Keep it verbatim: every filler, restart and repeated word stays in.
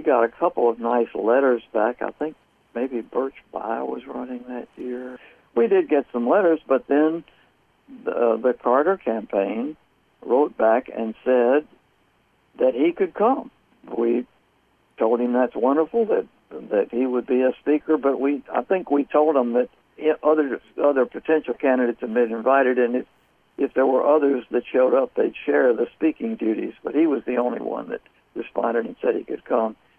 got a couple of nice letters back. I think maybe Birch Bayh was running that year. We did get some letters, but then the, the Carter campaign wrote back and said that he could come. We told him that's wonderful, that that he would be a speaker, but we I think we told him that other other potential candidates had been invited, and if, if there were others that showed up, they'd share the speaking duties, but he was the only one that responded and said he could come.